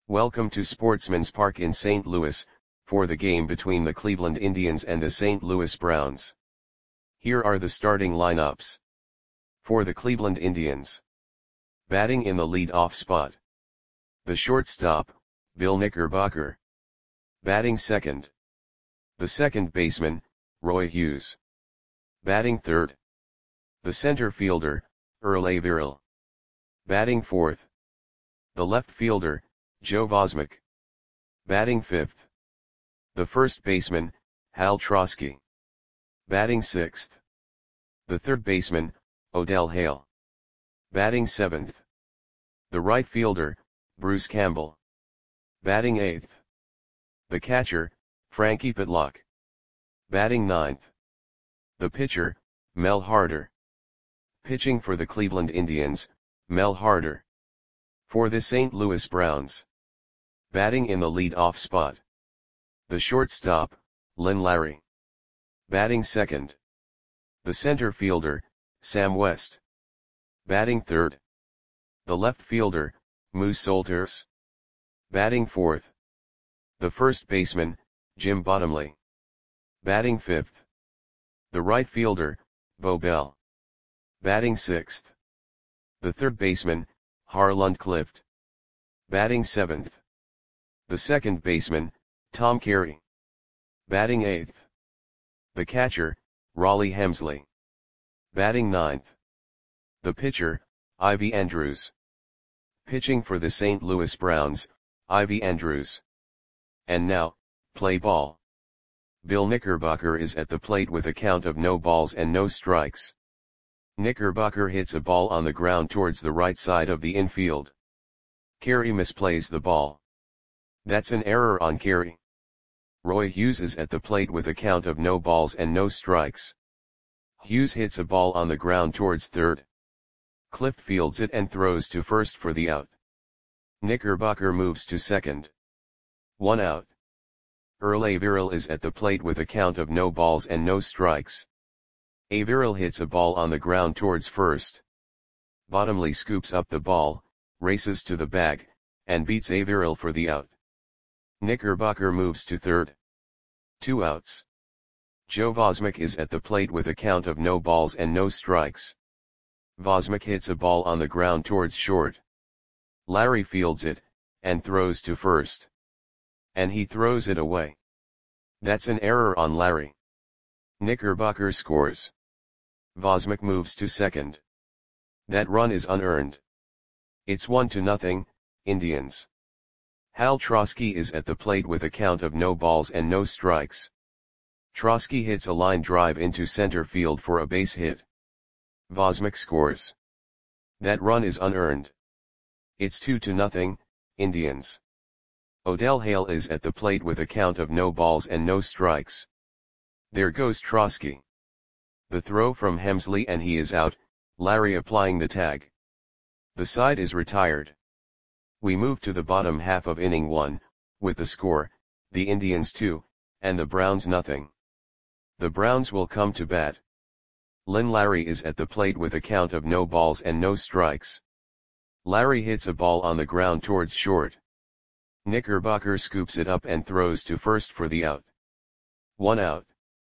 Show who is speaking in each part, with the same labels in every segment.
Speaker 1: Welcome to Sportsman's Park in St. Louis, for the game between the Cleveland Indians and the St. Louis Browns. Here are the starting lineups. For the Cleveland Indians. Batting in the lead-off spot. The shortstop, Bill Knickerbocker. Batting second. The second baseman, Roy Hughes. Batting third. The center fielder, Earl Averill. Batting fourth. The left fielder, Joe Vosmek. Batting fifth. The first baseman, Hal Trosky. Batting sixth. The third baseman, Odell Hale. Batting seventh. The right fielder, Bruce Campbell. Batting eighth. The catcher, Frankie Pitlock. Batting ninth. The pitcher, Mel Harder. Pitching for the Cleveland Indians, Mel Harder. For the St. Louis Browns. Batting in the lead-off spot. The shortstop, Lynn Larry. Batting second. The center fielder, Sam West. Batting third. The left fielder, Moose Solters. Batting fourth. The first baseman, Jim Bottomley. Batting fifth. The right fielder, Bo Bell. Batting sixth. The third baseman, Harland Clift. Batting seventh. The second baseman, Tom Carey. Batting eighth. The catcher, Raleigh Hemsley. Batting ninth. The pitcher, Ivy Andrews. Pitching for the St. Louis Browns, Ivy Andrews. And now, play ball. Bill Knickerbocker is at the plate with a count of no balls and no strikes. Knickerbocker hits a ball on the ground towards the right side of the infield. Carey misplays the ball. That's an error on Carey. Roy Hughes is at the plate with a count of no balls and no strikes. Hughes hits a ball on the ground towards third. Clift fields it and throws to first for the out. Knickerbocker moves to second. 1 out. Earl Averill is at the plate with a count of no balls and no strikes. Averill hits a ball on the ground towards first. Bottomley scoops up the ball, races to the bag, and beats Averill for the out. Knickerbocker moves to third. 2 outs. Joe Vosmek is at the plate with a count of no balls and no strikes. Vosmek hits a ball on the ground towards short. Larry fields it, and throws to first. And he throws it away. That's an error on Larry. Knickerbocker scores. Vosmek moves to second. That run is unearned. It's 1-0, Indians. Hal Trosky is at the plate with a count of no balls and no strikes. Trosky hits a line drive into center field for a base hit. Vosmek scores. That run is unearned. It's 2-0, Indians. Odell Hale is at the plate with a count of no balls and no strikes. There goes Trosky. The throw from Hemsley and he is out, Larry applying the tag. The side is retired. We move to the bottom half of inning 1, with the score, the Indians 2, and the Browns nothing. The Browns will come to bat. Lynn Larry is at the plate with a count of no balls and no strikes. Larry hits a ball on the ground towards short. Knickerbocker scoops it up and throws to first for the out. 1 out.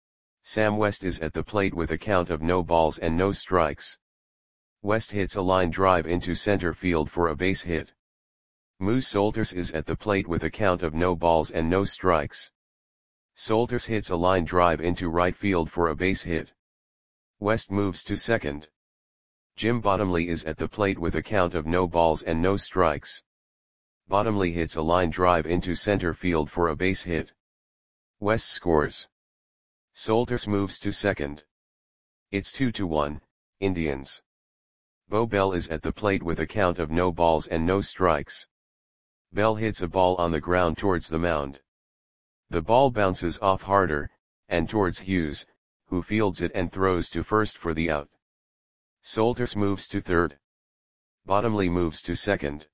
Speaker 1: Sam West is at the plate with a count of no balls and no strikes. West hits a line drive into center field for a base hit. Moose Solters is at the plate with a count of no balls and no strikes. Solters hits a line drive into right field for a base hit. West moves to second. Jim Bottomley is at the plate with a count of no balls and no strikes. Bottomley hits a line drive into center field for a base hit. West scores. Solters moves to second. It's 2-1, Indians. Bo Bell is at the plate with a count of no balls and no strikes. Bell hits a ball on the ground towards the mound. The ball bounces off Harder, and towards Hughes, who fields it and throws to first for the out. Solters moves to third. Bottomley moves to second.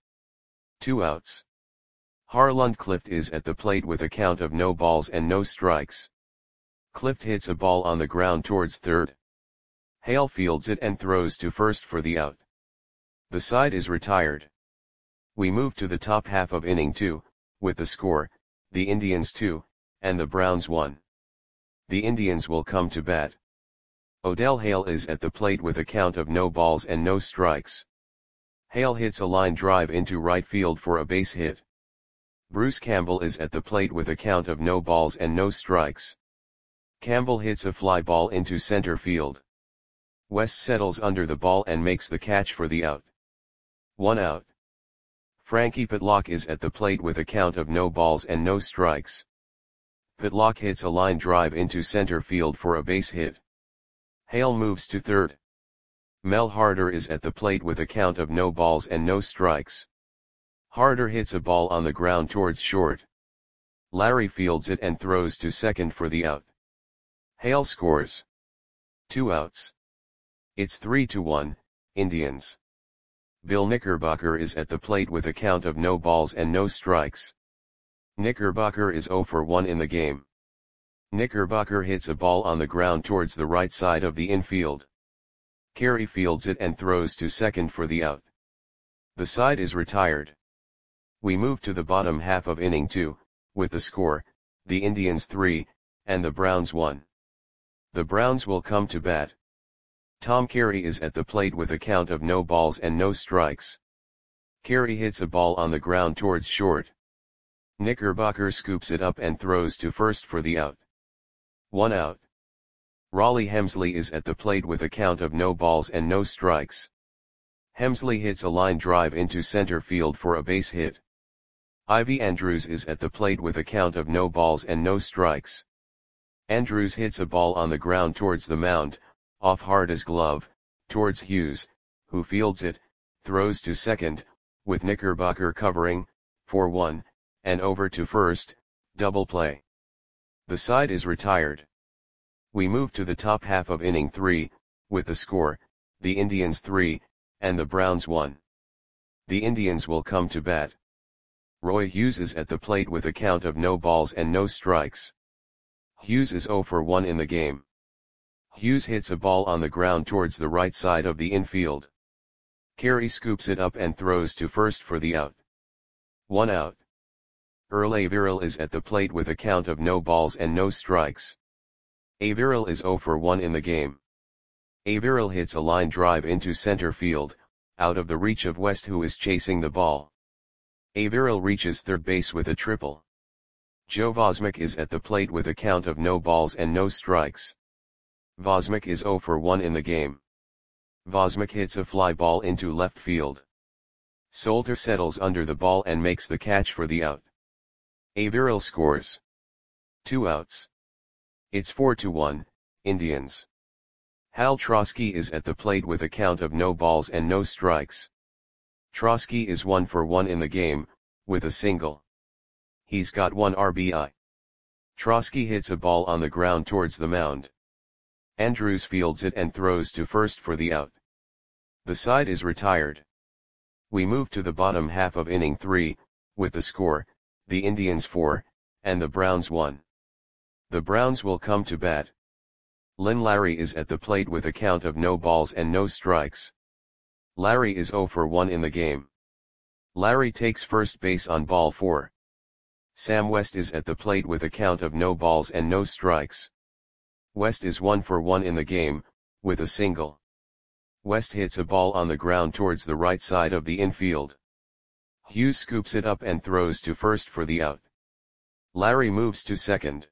Speaker 1: 2 outs. Harland Clift is at the plate with a count of no balls and no strikes. Clift hits a ball on the ground towards third. Hale fields it and throws to first for the out. The side is retired. We move to the top half of inning 2, with the score, the Indians 2, and the Browns 1. The Indians will come to bat. Odell Hale is at the plate with a count of no balls and no strikes. Hale hits a line drive into right field for a base hit. Bruce Campbell is at the plate with a count of no balls and no strikes. Campbell hits a fly ball into center field. West settles under the ball and makes the catch for the out. 1 out. Frankie Pitlock is at the plate with a count of no balls and no strikes. Pitlock hits a line drive into center field for a base hit. Hale moves to third. Mel Harder is at the plate with a count of no balls and no strikes. Harder hits a ball on the ground towards short. Larry fields it and throws to second for the out. Hale scores. 2 outs. It's 3-1, Indians. Bill Knickerbocker is at the plate with a count of no balls and no strikes. Knickerbocker is 0 for 1 in the game. Knickerbocker hits a ball on the ground towards the right side of the infield. Carey fields it and throws to second for the out. The side is retired. We move to the bottom half of inning 2, with the score, the Indians 3, and the Browns 1. The Browns will come to bat. Tom Carey is at the plate with a count of no balls and no strikes. Carey hits a ball on the ground towards short. Knickerbocker scoops it up and throws to first for the out. 1 out. Raleigh Hemsley is at the plate with a count of no balls and no strikes. Hemsley hits a line drive into center field for a base hit. Ivy Andrews is at the plate with a count of no balls and no strikes. Andrews hits a ball on the ground towards the mound, off Harda's glove, towards Hughes, who fields it, throws to second, with Knickerbocker covering, 4-1, and over to first, double play. The side is retired. We move to the top half of inning 3, with the score, the Indians 3, and the Browns 1. The Indians will come to bat. Roy Hughes is at the plate with a count of no balls and no strikes. Hughes is 0 for 1 in the game. Hughes hits a ball on the ground towards the right side of the infield. Carey scoops it up and throws to first for the out. 1 out. Earl Averill is at the plate with a count of no balls and no strikes. Averill is 0 for 1 in the game. Averill hits a line drive into center field, out of the reach of West, who is chasing the ball. Averill reaches third base with a triple. Joe Vosmick is at the plate with a count of no balls and no strikes. Vosmick is 0 for 1 in the game. Vosmick hits a fly ball into left field. Solter settles under the ball and makes the catch for the out. Averill scores. 2 outs. It's 4-1, Indians. Hal Trosky is at the plate with a count of no balls and no strikes. Trosky is 1 for 1 in the game, with a single. He's got 1 RBI. Trosky hits a ball on the ground towards the mound. Andrews fields it and throws to first for the out. The side is retired. We move to the bottom half of inning 3, with the score, the Indians 4, and the Browns 1. The Browns will come to bat. Lynn Larry is at the plate with a count of no balls and no strikes. Larry is 0 for 1 in the game. Larry takes first base on ball 4. Sam West is at the plate with a count of no balls and no strikes. West is 1 for 1 in the game, with a single. West hits a ball on the ground towards the right side of the infield. Hughes scoops it up and throws to first for the out. Larry moves to second.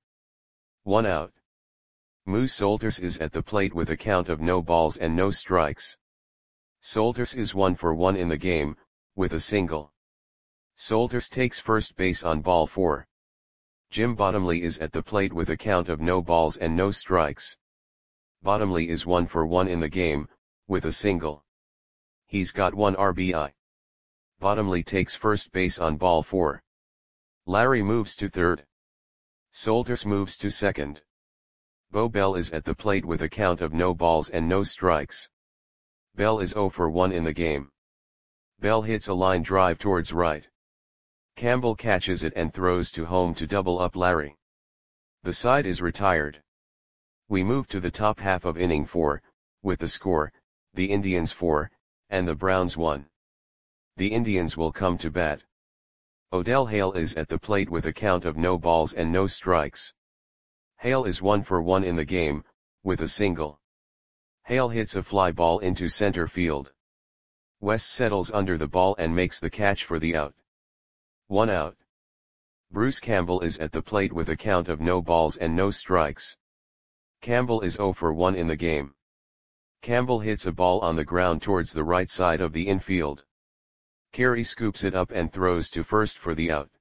Speaker 1: 1 out. Moose Solters is at the plate with a count of no balls and no strikes. Solters is 1 for 1 in the game, with a single. Solters takes first base on ball 4. Jim Bottomley is at the plate with a count of no balls and no strikes. Bottomley is 1 for 1 in the game, with a single. He's got 1 RBI. Bottomley takes first base on ball 4. Larry moves to third. Solters moves to second. Bo Bell is at the plate with a count of no balls and no strikes. Bell is 0 for 1 in the game. Bell hits a line drive towards right. Campbell catches it and throws to home to double up Larry. The side is retired. We move to the top half of inning 4, with the score, the Indians 4, and the Browns 1. the Indians will come to bat. Odell Hale is at the plate with a count of no balls and no strikes. Hale is 1 for 1 in the game, with a single. Hale hits a fly ball into center field. West settles under the ball and makes the catch for the out. 1 out. Bruce Campbell is at the plate with a count of no balls and no strikes. Campbell is 0 for 1 in the game. Campbell hits a ball on the ground towards the right side of the infield. Carey scoops it up and throws to first for the out.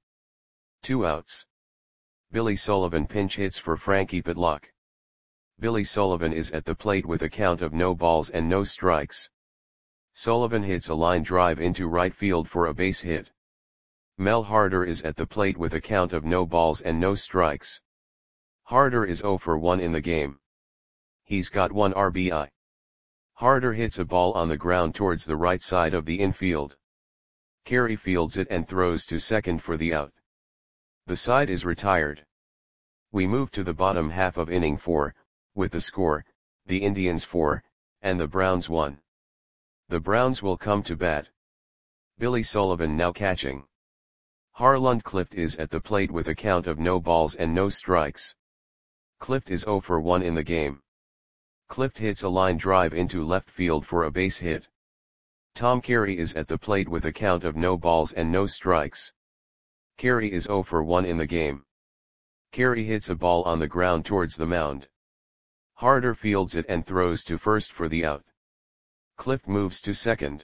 Speaker 1: 2 outs. Billy Sullivan pinch hits for Frankie Pitlock. Billy Sullivan is at the plate with a count of no balls and no strikes. Sullivan hits a line drive into right field for a base hit. Mel Harder is at the plate with a count of no balls and no strikes. Harder is 0 for 1 in the game. He's got 1 RBI. Harder hits a ball on the ground towards the right side of the infield. Carey fields it and throws to second for the out. The side is retired. We move to the bottom half of inning 4, with the score, the Indians 4, and the Browns 1. The Browns will come to bat. Billy Sullivan now catching. Harland Clift is at the plate with a count of no balls and no strikes. Clift is 0 for 1 in the game. Clift hits a line drive into left field for a base hit. Tom Carey is at the plate with a count of no balls and no strikes. Carey is 0 for 1 in the game. Carey hits a ball on the ground towards the mound. Harder fields it and throws to first for the out. Clift moves to second.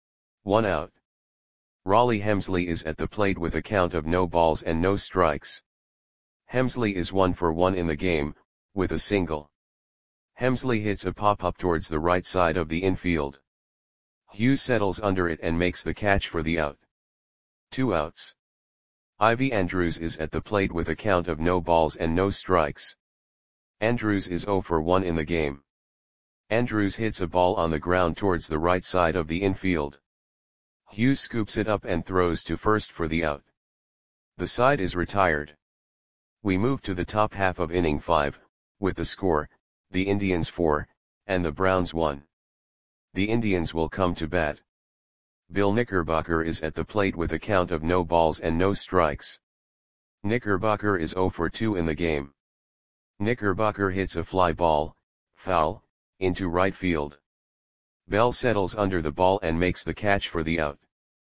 Speaker 1: 1 out. Raleigh Hemsley is at the plate with a count of no balls and no strikes. Hemsley is 1 for 1 in the game, with a single. Hemsley hits a pop-up towards the right side of the infield. Hughes settles under it and makes the catch for the out. 2 outs. Ivy Andrews is at the plate with a count of no balls and no strikes. Andrews is 0 for 1 in the game. Andrews hits a ball on the ground towards the right side of the infield. Hughes scoops it up and throws to first for the out. The side is retired. We move to the top half of inning 5, with the score, the Indians 4, and the Browns 1. The Indians will come to bat. Bill Knickerbocker is at the plate with a count of no balls and no strikes. Knickerbocker is 0 for 2 in the game. Knickerbocker hits a fly ball, foul, into right field. Bell settles under the ball and makes the catch for the out.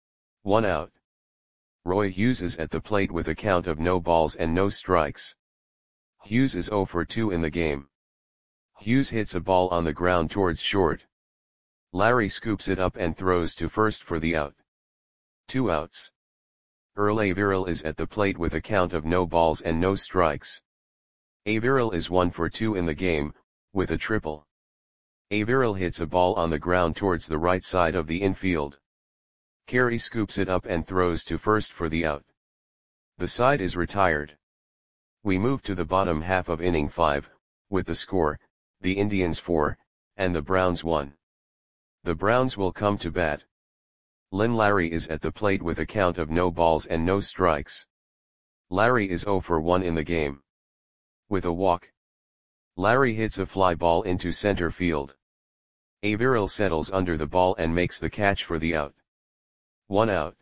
Speaker 1: 1 out. Roy Hughes is at the plate with a count of no balls and no strikes. Hughes is 0 for 2 in the game. Hughes hits a ball on the ground towards short. Larry scoops it up and throws to first for the out. 2 outs. Earl Averill is at the plate with a count of no balls and no strikes. Averill is 1 for 2 in the game, with a triple. Averill hits a ball on the ground towards the right side of the infield. Carey scoops it up and throws to first for the out. The side is retired. We move to the bottom half of inning 5, with the score, the Indians 4, and the Browns 1. The Browns will come to bat. Lynn Larry is at the plate with a count of no balls and no strikes. Larry is 0 for 1 in the game. With a walk. Larry hits a fly ball into center field. Averill settles under the ball and makes the catch for the out. 1 out.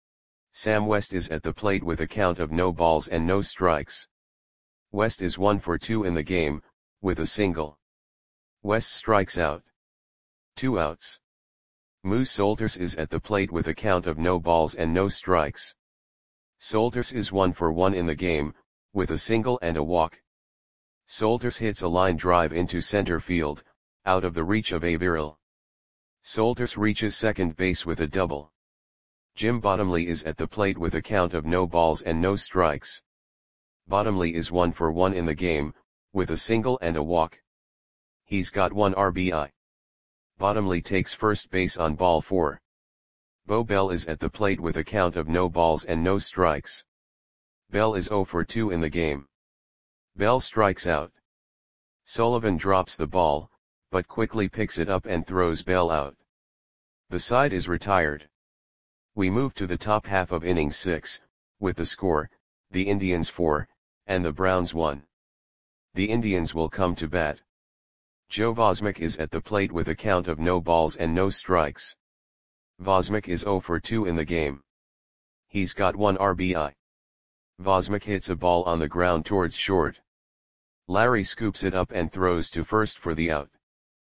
Speaker 1: Sam West is at the plate with a count of no balls and no strikes. West is 1 for 2 in the game, with a single. West strikes out. 2 outs. Moose Solters is at the plate with a count of no balls and no strikes. Solters is 1 for 1 in the game, with a single and a walk. Solters hits a line drive into center field, out of the reach of Averill. Solters reaches second base with a double. Jim Bottomley is at the plate with a count of no balls and no strikes. Bottomley is 1 for 1 in the game, with a single and a walk. He's got 1 RBI. Bottomley takes first base on ball 4. Bo Bell is at the plate with a count of no balls and no strikes. Bell is 0 for 2 in the game. Bell strikes out. Sullivan drops the ball, but quickly picks it up and throws Bell out. The side is retired. We move to the top half of inning 6, with the score, the Indians 4, and the Browns 1. The Indians will come to bat. Joe Vosmick is at the plate with a count of no balls and no strikes. Vosmik is 0 for 2 in the game. He's got 1 RBI. Vosmik hits a ball on the ground towards short. Larry scoops it up and throws to first for the out.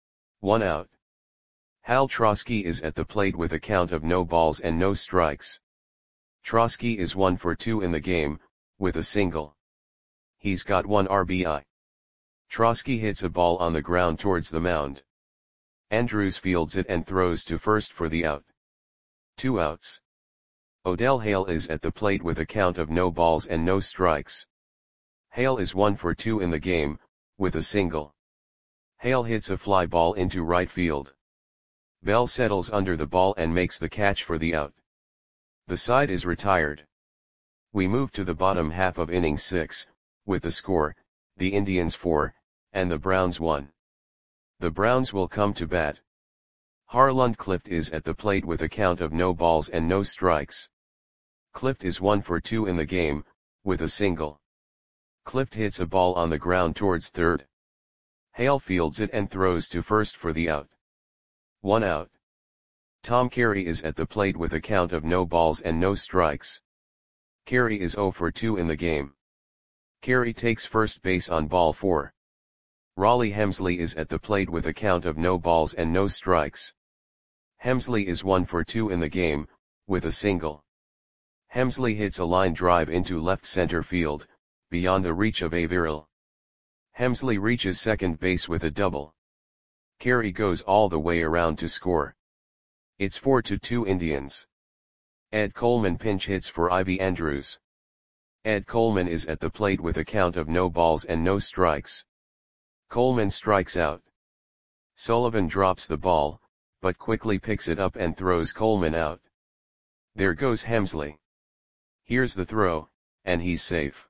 Speaker 1: 1 out. Hal Trosky is at the plate with a count of no balls and no strikes. Trosky is 1 for 2 in the game, with a single. He's got 1 RBI. Trosky hits a ball on the ground towards the mound. Andrews fields it and throws to first for the out. 2 outs. Odell Hale is at the plate with a count of no balls and no strikes. Hale is 1 for 2 in the game, with a single. Hale hits a fly ball into right field. Bell settles under the ball and makes the catch for the out. The side is retired. We move to the bottom half of inning 6, with the score, the Indians 4, and the Browns 1. The Browns will come to bat. Harlund Clift is at the plate with a count of no balls and no strikes. Clift is 1 for 2 in the game, with a single. Clift hits a ball on the ground towards third. Hale fields it and throws to first for the out. 1 out. Tom Carey is at the plate with a count of no balls and no strikes. Carey is 0 for 2 in the game. Carey takes first base on ball 4. Raleigh Hemsley is at the plate with a count of no balls and no strikes. Hemsley is 1 for 2 in the game, with a single. Hemsley hits a line drive into left center field, beyond the reach of Averill. Hemsley reaches second base with a double. Carey goes all the way around to score. It's 4-2 Indians. Ed Coleman pinch hits for Ivy Andrews. Ed Coleman is at the plate with a count of no balls and no strikes. Coleman strikes out. Sullivan drops the ball, but quickly picks it up and throws Coleman out. There goes Hemsley. Here's the throw, and he's safe.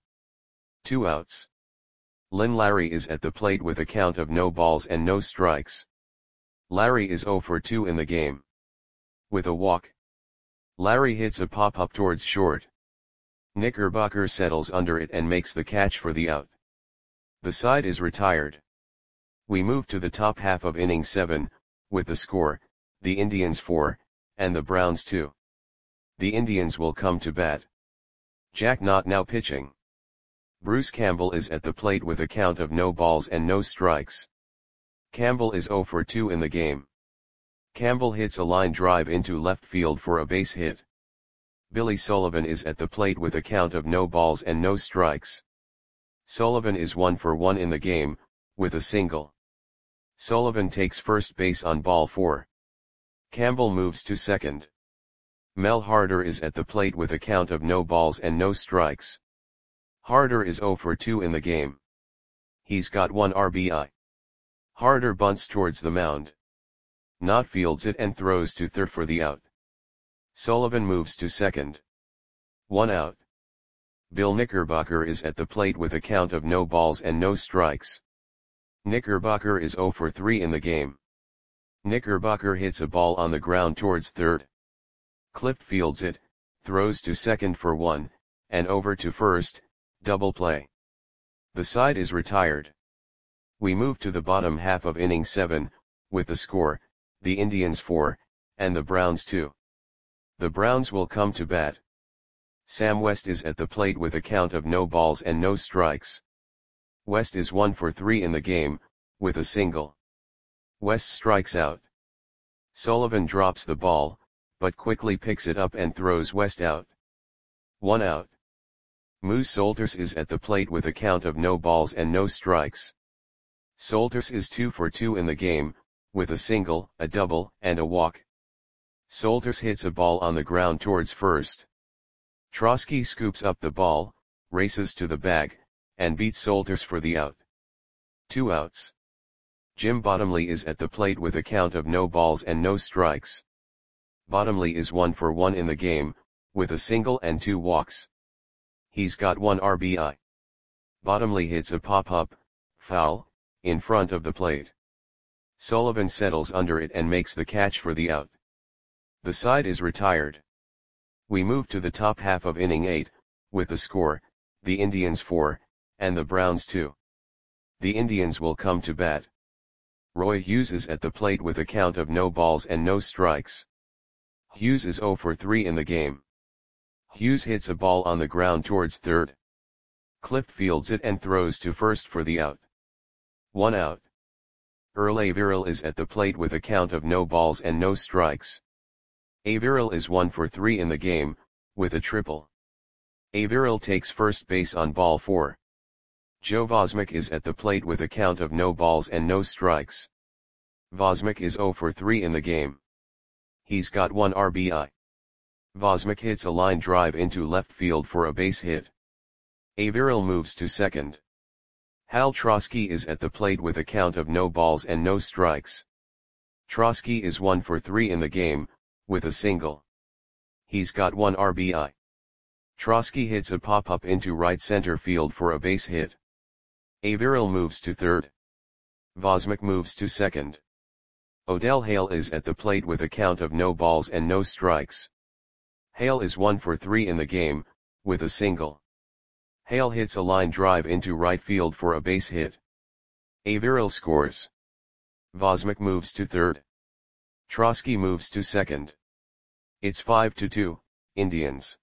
Speaker 1: 2 outs. Lynn Larry is at the plate with a count of no balls and no strikes. Larry is 0 for 2 in the game. With a walk. Larry hits a pop-up towards short. Knickerbocker settles under it and makes the catch for the out. The side is retired. We move to the top half of inning 7, with the score, the Indians 4, and the Browns 2. The Indians will come to bat. Jack Knott now pitching. Bruce Campbell is at the plate with a count of no balls and no strikes. Campbell is 0 for 2 in the game. Campbell hits a line drive into left field for a base hit. Billy Sullivan is at the plate with a count of no balls and no strikes. Sullivan is 1 for 1 in the game, with a single. Sullivan takes first base on ball 4. Campbell moves to second. Mel Harder is at the plate with a count of no balls and no strikes. Harder is 0 for 2 in the game. He's got 1 RBI. Harder bunts towards the mound. Knott fields it and throws to third for the out. Sullivan moves to second. 1 out. Bill Knickerbocker is at the plate with a count of no balls and no strikes. Knickerbocker is 0 for 3 in the game. Knickerbocker hits a ball on the ground towards third. Clift fields it, throws to second for 1, and over to first, double play. The side is retired. We move to the bottom half of inning 7, with the score, the Indians 4, and the Browns 2. The Browns will come to bat. Sam West is at the plate with a count of no balls and no strikes. West is 1 for 3 in the game, with a single. West strikes out. Sullivan drops the ball, but quickly picks it up and throws West out. 1 out. Moose Solters is at the plate with a count of no balls and no strikes. Solters is 2 for 2 in the game, with a single, a double, and a walk. Solters hits a ball on the ground towards first. Trosky scoops up the ball, races to the bag, and beats Solters for the out. 2 outs. Jim Bottomley is at the plate with a count of no balls and no strikes. Bottomley is 1 for 1 in the game, with a single and 2 walks. He's got 1 RBI. Bottomley hits a pop-up, foul, in front of the plate. Sullivan settles under it and makes the catch for the out. The side is retired. We move to the top half of inning 8, with the score, the Indians 4, and the Browns 2. The Indians will come to bat. Roy Hughes is at the plate with a count of no balls and no strikes. Hughes is 0 for 3 in the game. Hughes hits a ball on the ground towards third. Clift fields it and throws to first for the out. 1 out. Earl Averill is at the plate with a count of no balls and no strikes. Averill is 1 for 3 in the game, with a triple. Averill takes first base on ball 4. Joe Vosmek is at the plate with a count of no balls and no strikes. Vosmek is 0 for 3 in the game. He's got 1 RBI. Vosmek hits a line drive into left field for a base hit. Averill moves to second. Hal Trosky is at the plate with a count of no balls and no strikes. Trosky is 1 for 3 in the game, with a single. He's got 1 RBI. Trosky hits a pop-up into right center field for a base hit. Averill moves to third. Vosmek moves to second. Odell Hale is at the plate with a count of no balls and no strikes. Hale is 1 for 3 in the game, with a single. Hale hits a line drive into right field for a base hit. Averill scores. Vosmek moves to third. Trosky moves to second. It's 5-2, Indians.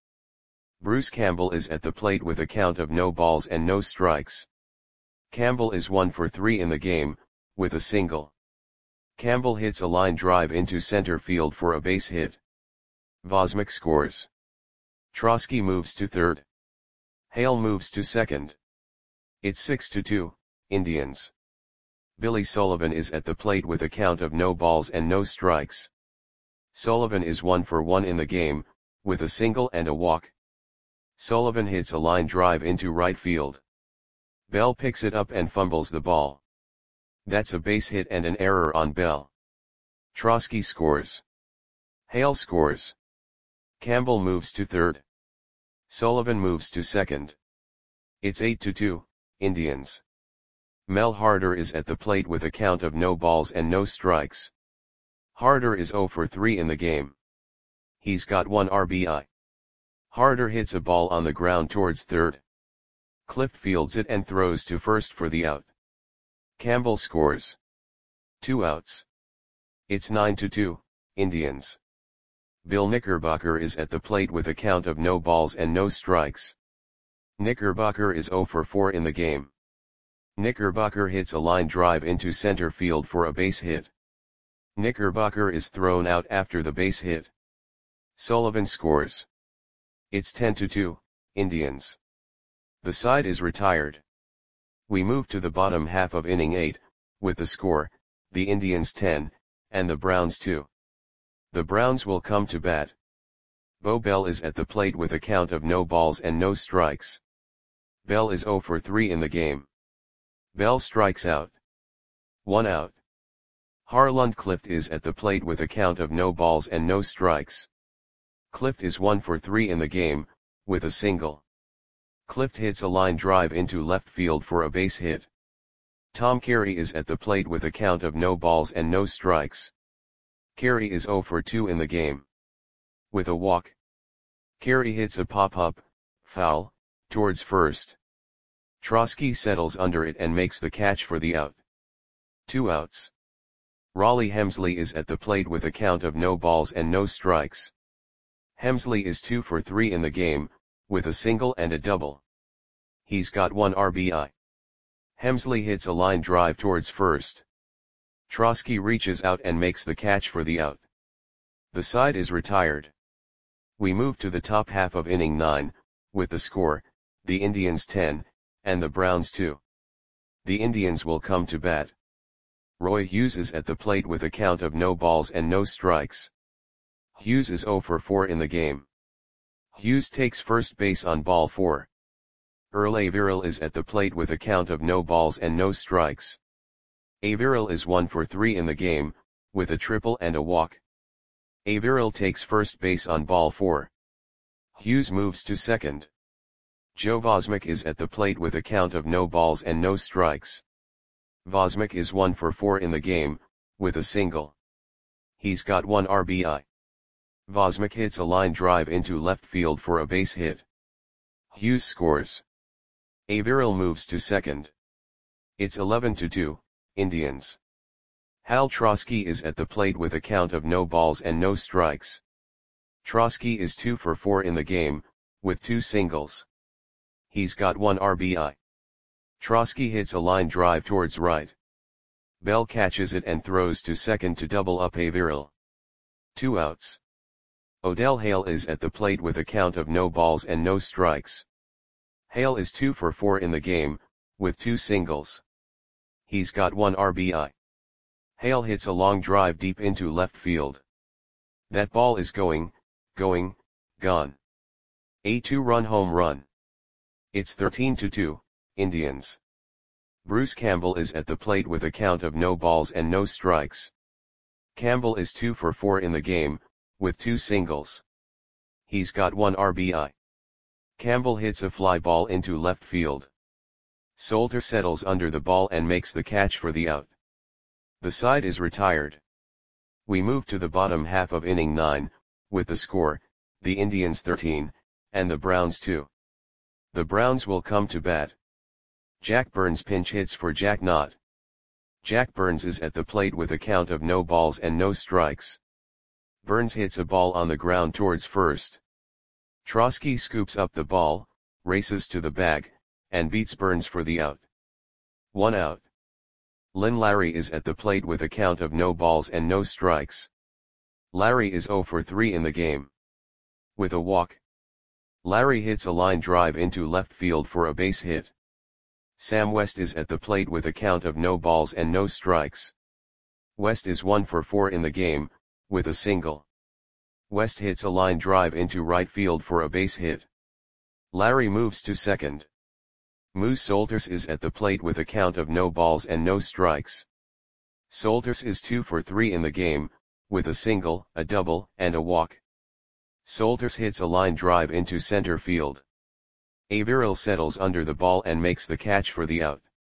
Speaker 1: Bruce Campbell is at the plate with a count of no balls and no strikes. Campbell is 1 for 3 in the game, with a single. Campbell hits a line drive into center field for a base hit. Vosmek scores. Trosky moves to third. Hale moves to second. It's 6-2, Indians. Billy Sullivan is at the plate with a count of no balls and no strikes. Sullivan is 1 for 1 in the game, with a single and a walk. Sullivan hits a line drive into right field. Bell picks it up and fumbles the ball. That's a base hit and an error on Bell. Trosky scores. Hale scores. Campbell moves to third. Sullivan moves to second. It's 8-2, Indians. Mel Harder is at the plate with a count of no balls and no strikes. Harder is 0 for 3 in the game. He's got 1 RBI. Harder hits a ball on the ground towards third. Clift fields it and throws to first for the out. Campbell scores. 2 outs. It's 9-2, Indians. Bill Knickerbocker is at the plate with a count of no balls and no strikes. Knickerbocker is 0 for 4 in the game. Knickerbocker hits a line drive into center field for a base hit. Knickerbocker is thrown out after the base hit. Sullivan scores. It's 10-2, Indians. The side is retired. We move to the bottom half of inning 8, with the score, the Indians 10, and the Browns 2. The Browns will come to bat. Bo Bell is at the plate with a count of no balls and no strikes. Bell is 0 for 3 in the game. Bell strikes out. 1 out. Harland Clift is at the plate with a count of no balls and no strikes. Clift is 1 for 3 in the game, with a single. Clift hits a line drive into left field for a base hit. Tom Carey is at the plate with a count of no balls and no strikes. Carey is 0 for 2 in the game. With a walk. Carey hits a pop-up, foul, towards first. Trosky settles under it and makes the catch for the out. 2 outs. Raleigh Hemsley is at the plate with a count of no balls and no strikes. Hemsley is 2 for 3 in the game, with a single and a double. He's got 1 RBI. Hemsley hits a line drive towards first. Trosky reaches out and makes the catch for the out. The side is retired. We move to the top half of inning 9, with the score, the Indians 10, and the Browns 2. The Indians will come to bat. Roy Hughes is at the plate with a count of no balls and no strikes. Hughes is 0 for 4 in the game. Hughes takes first base on ball 4. Earl Averill is at the plate with a count of no balls and no strikes. Averill is 1 for 3 in the game, with a triple and a walk. Averill takes first base on ball 4. Hughes moves to second. Joe Vosmek is at the plate with a count of no balls and no strikes. Vosmek is 1 for 4 in the game, with a single. He's got 1 RBI. Vosmek hits a line drive into left field for a base hit. Hughes scores. Averill moves to second. It's 11-2, Indians. Hal Trosky is at the plate with a count of no balls and no strikes. Trosky is 2 for 4 in the game, with 2 singles. He's got 1 RBI. Trosky hits a line drive towards right. Bell catches it and throws to second to double up Averill. 2 outs. Odell Hale is at the plate with a count of no balls and no strikes. Hale is 2 for 4 in the game, with 2 singles. He's got 1 RBI. Hale hits a long drive deep into left field. That ball is gone. A 2-run home run. It's 13-2, Indians. Bruce Campbell is at the plate with a count of no balls and no strikes. Campbell is 2 for 4 in the game, with 2 singles. He's got 1 RBI. Campbell hits a fly ball into left field. Solter settles under the ball and makes the catch for the out. The side is retired. We move to the bottom half of inning 9, with the score, the Indians 13, and the Browns 2. The Browns will come to bat. Jack Burns pinch hits for Jack Knott. Jack Burns is at the plate with a count of no balls and no strikes. Burns hits a ball on the ground towards first. Trosky scoops up the ball, races to the bag, and beats Burns for the out. 1 out. Lynn Larry is at the plate with a count of no balls and no strikes. Larry is 0 for 3 in the game. With a walk. Larry hits a line drive into left field for a base hit. Sam West is at the plate with a count of no balls and no strikes. West is 1 for 4 in the game, with a single. West hits a line drive into right field for a base hit. Larry moves to second. Moose Solters is at the plate with a count of no balls and no strikes. Solters is 2 for 3 in the game, with a single, a double, and a walk. Solters hits a line drive into center field. Averill settles under the ball and makes the catch for the out.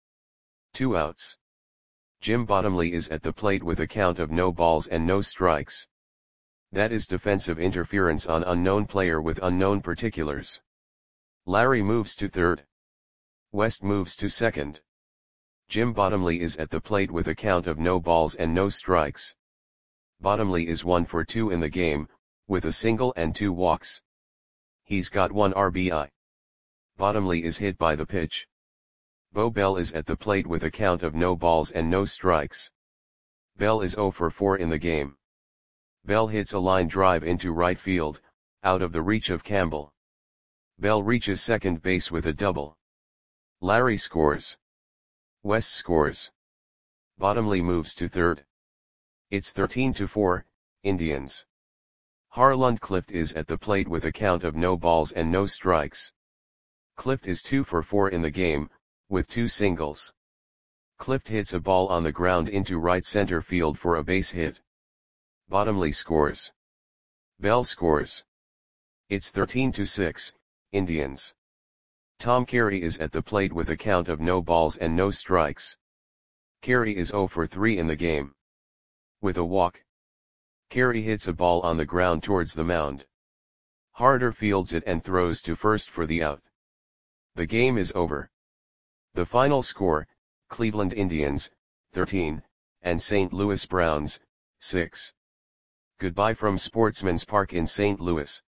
Speaker 1: 2 outs. Jim Bottomley is at the plate with a count of no balls and no strikes. That is defensive interference on unknown player with unknown particulars. Larry moves to third. West moves to second. Jim Bottomley is at the plate with a count of no balls and no strikes. Bottomley is 1 for 2 in the game, with a single and 2 walks. He's got 1 RBI. Bottomley is hit by the pitch. Bo Bell is at the plate with a count of no balls and no strikes. Bell is 0 for 4 in the game. Bell hits a line drive into right field, out of the reach of Campbell. Bell reaches second base with a double. Larry scores. West scores. Bottomley moves to third. It's 13-4, Indians. Harland Clift is at the plate with a count of no balls and no strikes. Clift is 2 for 4 in the game, with 2 singles. Clift hits a ball on the ground into right center field for a base hit. Bottomley scores. Bell scores. It's 13-6, Indians. Tom Carey is at the plate with a count of no balls and no strikes. Carey is 0 for 3 in the game. With a walk. Carey hits a ball on the ground towards the mound. Harder fields it and throws to first for the out. The game is over. The final score, Cleveland Indians, 13, and St. Louis Browns, 6. Goodbye from Sportsman's Park in St. Louis.